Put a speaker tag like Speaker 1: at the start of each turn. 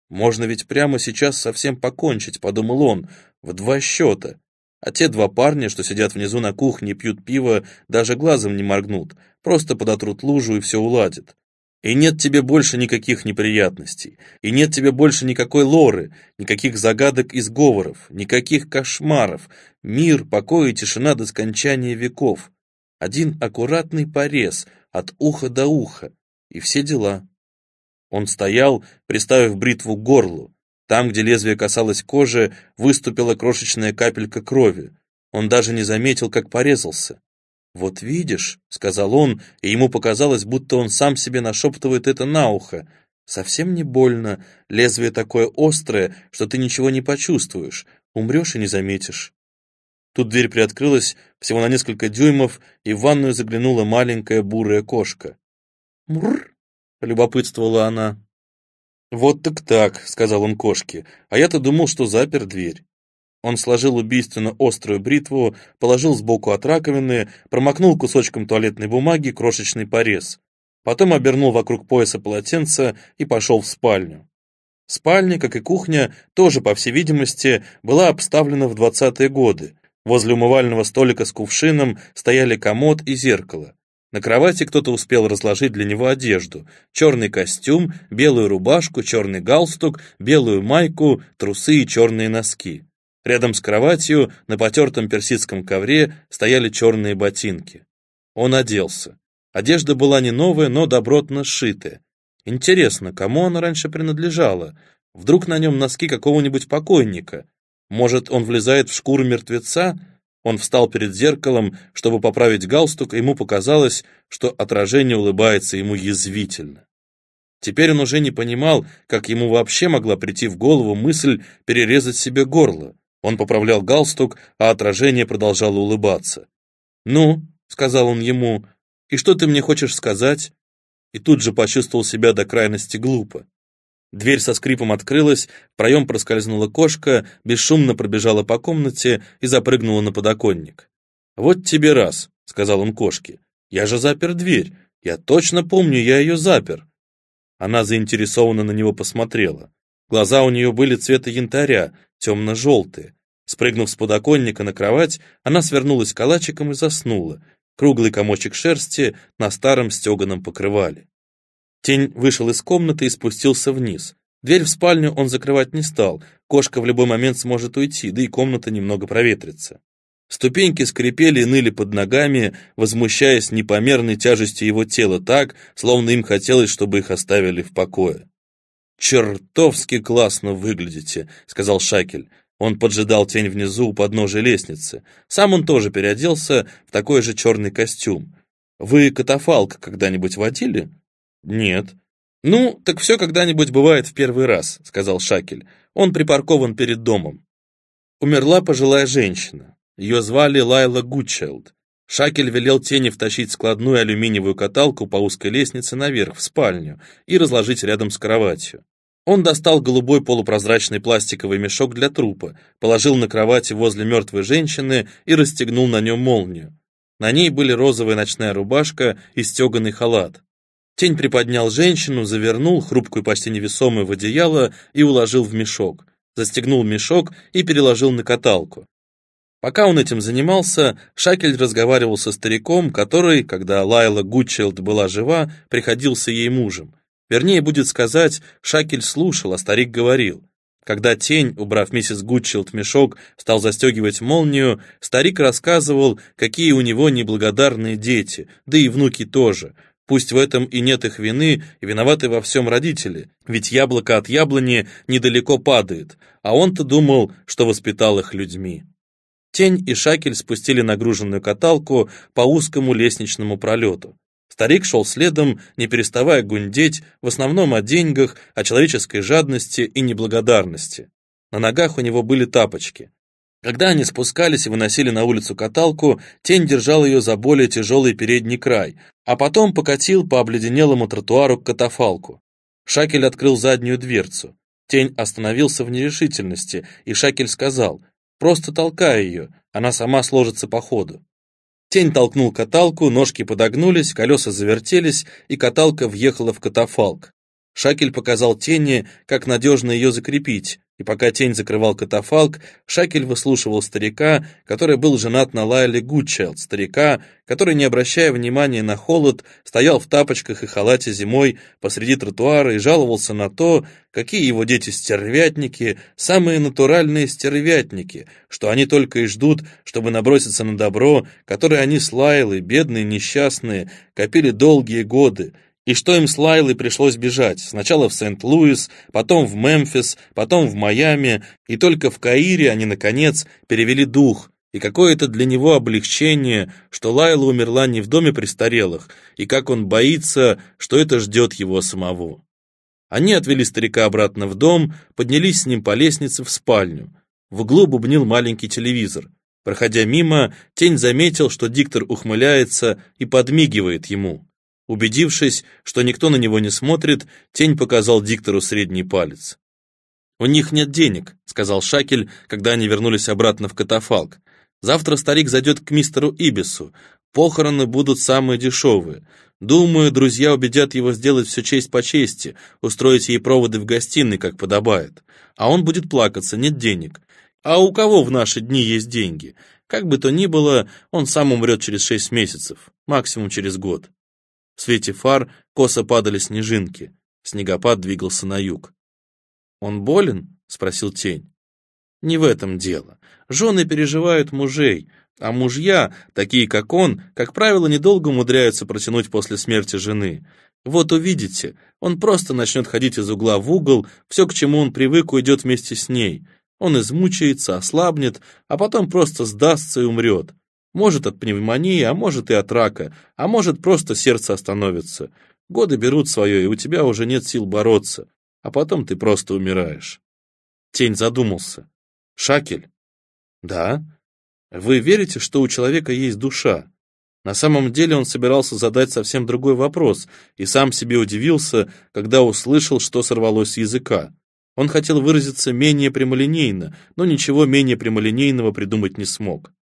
Speaker 1: Можно ведь прямо сейчас совсем покончить, подумал он, в 2 счета. А те 2 парня, что сидят внизу на кухне и пьют пиво, даже глазом не моргнут, просто подотрут лужу и все уладят. И нет тебе больше никаких неприятностей, и нет тебе больше никакой лоры, никаких загадок и сговоров, никаких кошмаров, мир, покой и тишина до скончания веков. Один аккуратный порез от уха до уха, и все дела. Он стоял, приставив бритву к горлу. Там, где лезвие касалось кожи, выступила крошечная капелька крови. Он даже не заметил, как порезался. «Вот видишь», — сказал он, и ему показалось, будто он сам себе нашептывает это на ухо. «Совсем не больно, лезвие такое острое, что ты ничего не почувствуешь, умрешь и не заметишь». Тут дверь приоткрылась всего на несколько дюймов, и в ванную заглянула маленькая бурая кошка. «Мурр!» — полюбопытствовала она. «Вот так», — сказал он кошке, — «а я-то думал, что запер дверь». Он сложил убийственно острую бритву, положил сбоку от раковины, промокнул кусочком туалетной бумаги крошечный порез. Потом обернул вокруг пояса полотенце и пошел в спальню. Спальня, как и кухня, тоже, по всей видимости, была обставлена в 20-е годы. Возле умывального столика с кувшином стояли комод и зеркало. На кровати кто-то успел разложить для него одежду: черный костюм, белую рубашку, черный галстук, белую майку, трусы и черные носки. Рядом с кроватью на потертом персидском ковре стояли черные ботинки. Он оделся. Одежда была не новая, но добротно сшитая. Интересно, кому она раньше принадлежала? Вдруг на нем носки какого-нибудь покойника? Может, он влезает в шкуру мертвеца? Он встал перед зеркалом, чтобы поправить галстук, и ему показалось, что отражение улыбается ему язвительно. Теперь он уже не понимал, как ему вообще могла прийти в голову мысль перерезать себе горло. Он поправлял галстук, а отражение продолжало улыбаться. «Ну», — сказал он ему, — «и что ты мне хочешь сказать?» И тут же почувствовал себя до крайности глупо. Дверь со скрипом открылась, в проем проскользнула кошка, бесшумно пробежала по комнате и запрыгнула на подоконник. «Вот тебе раз», — сказал он кошке, — «я же запер дверь, я точно помню, я ее запер». Она заинтересованно на него посмотрела. Глаза у нее были цвета янтаря, темно-желтые. Спрыгнув с подоконника на кровать, она свернулась калачиком и заснула, круглый комочек шерсти на старом стеганом покрывале. Тень вышел из комнаты и спустился вниз. Дверь в спальню он закрывать не стал, кошка в любой момент сможет уйти, да и комната немного проветрится. Ступеньки скрипели и ныли под ногами, возмущаясь непомерной тяжестью его тела так, словно им хотелось, чтобы их оставили в покое. «Чертовски классно выглядите», — сказал Шакель. Он поджидал тень внизу у подножия лестницы. Сам он тоже переоделся в такой же черный костюм. «Вы катафалк когда-нибудь водили?» «Нет». «Ну, так все когда-нибудь бывает в первый раз», — сказал Шакель. «Он припаркован перед домом». Умерла пожилая женщина. Ее звали Лайла Гудчайлд. Шакель велел тени втащить складную алюминиевую каталку по узкой лестнице наверх, в спальню, и разложить рядом с кроватью. Он достал голубой полупрозрачный пластиковый мешок для трупа, положил на кровати возле мертвой женщины и расстегнул на нем молнию. На ней были розовая ночная рубашка и стеганый халат. Тень приподнял женщину, завернул, хрупкую почти невесомую, в одеяло и уложил в мешок. Застегнул мешок и переложил на каталку. Пока он этим занимался, Шакель разговаривал со стариком, который, когда Лайла Гудчайлд была жива, приходился ей мужем. Вернее, будет сказать, Шакель слушал, а старик говорил. Когда тень, убрав миссис Гудчайлд в мешок, стал застегивать молнию, старик рассказывал, какие у него неблагодарные дети, да и внуки тоже. Пусть в этом и нет их вины, и виноваты во всем родители, ведь яблоко от яблони недалеко падает, а он-то думал, что воспитал их людьми. Тень и Шакель спустили нагруженную каталку по узкому лестничному пролету. Старик шел следом, не переставая гундеть, в основном о деньгах, о человеческой жадности и неблагодарности. На ногах у него были тапочки. Когда они спускались и выносили на улицу каталку, тень держал ее за более тяжелый передний край, а потом покатил по обледенелому тротуару к катафалку. Шакель открыл заднюю дверцу. Тень остановился в нерешительности, и Шакель сказал: «Просто толкай ее, она сама сложится по ходу». Тень толкнул каталку, ножки подогнулись, колеса завертелись, и каталка въехала в катафалк. Шакель показал Тени, как надежно ее закрепить, и пока Тень закрывал катафалк, Шакель выслушивал старика, который был женат на Лайле Гудчайлд, старика, который, не обращая внимания на холод, стоял в тапочках и халате зимой посреди тротуара и жаловался на то, какие его дети стервятники, самые натуральные стервятники, что они только и ждут, чтобы наброситься на добро, которое они с Лайлой, бедные, несчастные, копили долгие годы, и что им с Лайлой пришлось бежать, сначала в Сент-Луис, потом в Мемфис, потом в Майами, и только в Каире они, наконец, перевели дух, и какое-то для него облегчение, что Лайла умерла не в доме престарелых, и как он боится, что это ждет его самого. Они отвели старика обратно в дом, поднялись с ним по лестнице в спальню. В углу бубнил маленький телевизор. Проходя мимо, Тень заметил, что диктор ухмыляется и подмигивает ему. Убедившись, что никто на него не смотрит, Тень показал диктору средний палец. «У них нет денег», — сказал Шакель, когда они вернулись обратно в катафалк. «Завтра старик зайдет к мистеру Ибису. Похороны будут самые дешевые. Думаю, друзья убедят его сделать все честь по чести, устроить ей проводы в гостиной, как подобает. А он будет плакаться, нет денег. А у кого в наши дни есть деньги? Как бы то ни было, он сам умрет через 6 месяцев, максимум через год». В свете фар косо падали снежинки. Снегопад двигался на юг. «Он болен?» — спросил Тень. «Не в этом дело. Жены переживают мужей, а мужья, такие как он, как правило, недолго умудряются протянуть после смерти жены. Вот увидите, он просто начнет ходить из угла в угол, все, к чему он привык, уйдет вместе с ней. Он измучается, ослабнет, а потом просто сдастся и умрет. Может от пневмонии, а может и от рака, а может просто сердце остановится. Годы берут свое, и у тебя уже нет сил бороться, а потом ты просто умираешь». Тень задумался. «Шакель?» «Да? Вы верите, что у человека есть душа?» На самом деле он собирался задать совсем другой вопрос, и сам себе удивился, когда услышал, что сорвалось с языка. Он хотел выразиться менее прямолинейно, но ничего менее прямолинейного придумать не смог.